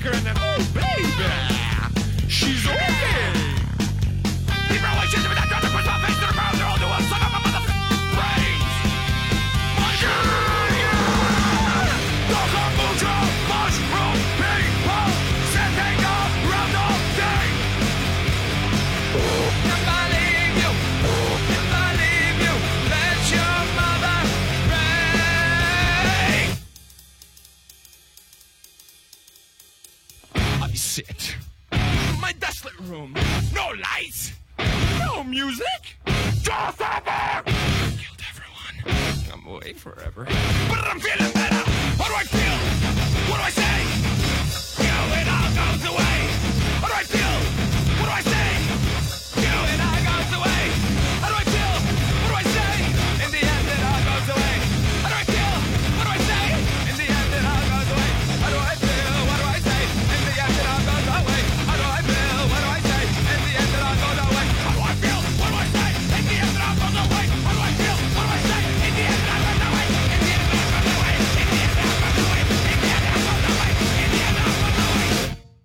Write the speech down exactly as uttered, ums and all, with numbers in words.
her and then, oh, baby, she's okay. Deep relations with that brother puts my face to the ground. They're all new. Son of a motherfucking brains. Loco mucho mushroom people sitting around all day. If I leave you, if I leave you, let your mother ring. I sit in my desolate room. No lights, no music. Just over. Killed everyone. I'm away forever. But I'm feeling better. How do I feel? What do I say?